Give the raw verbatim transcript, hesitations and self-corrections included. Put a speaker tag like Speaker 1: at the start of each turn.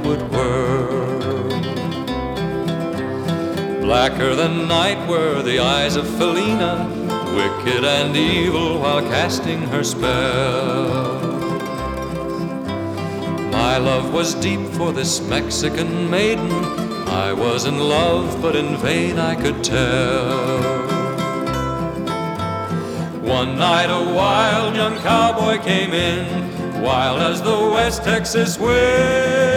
Speaker 1: Hollywood world. Blacker than night were the eyes of Felina, wicked and evil while casting her spell. My love was deep for this Mexican maiden. I was in love, but in vain I could tell. One night a wild young cowboy came in, wild as the West Texas wind.